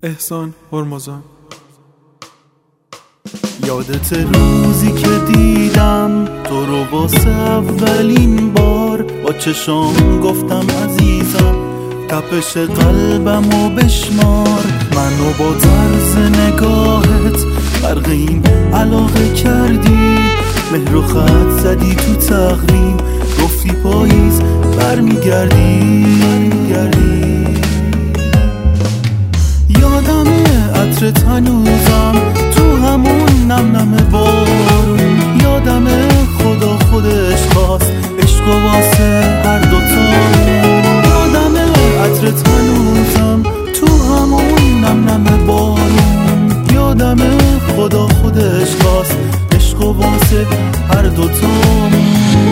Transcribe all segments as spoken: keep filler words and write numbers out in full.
احسان هرمزان. یادت روزی که دیدم تو رو واسه اولین بار، با چشام گفتم عزیزم تپش قلبمو بشمار. منو با طرز نگاهت غرق این علاقه کردی، مهر و خط زدی تو تقویم، گفتی پاییز برمیگردی. یادمه عطرت هنوزم تو همون نم نم بارون، یادمه خدا خودش خواست عشق و واسه هر دوتامون. یادمه عطرت هنوزم تو همون نم نم بارون، یادمه خدا خودش خواست عشق و واسه هر دوتامون.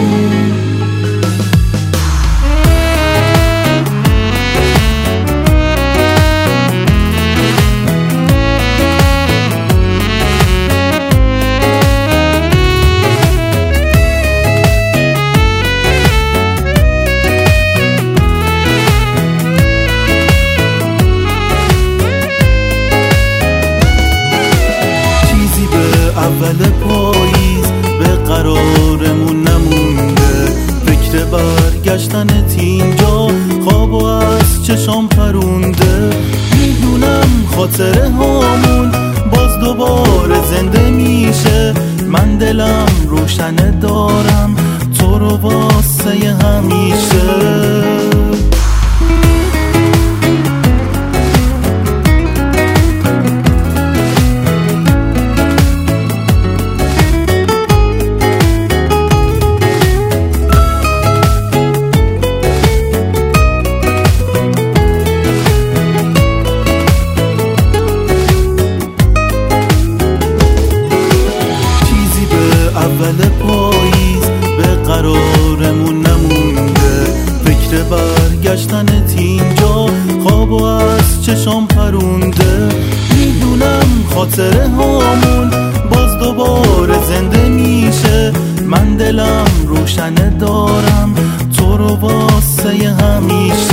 اول پاییز به قرارمون نمونده، فکر برگشتنت اینجا خوابو از چشام پرونده. میدونم خاطره هامون باز دوباره زنده میشه، من دلم روشنه دارم تو رو واسه همیشه. اول پاییز به قرارمون نمونده، فکر برگشتنت اینجا خوابو از چشام پرونده. میدونم خاطره هامون باز دوباره زنده میشه، من دلم روشنه دارم تو رو واسه همیشه.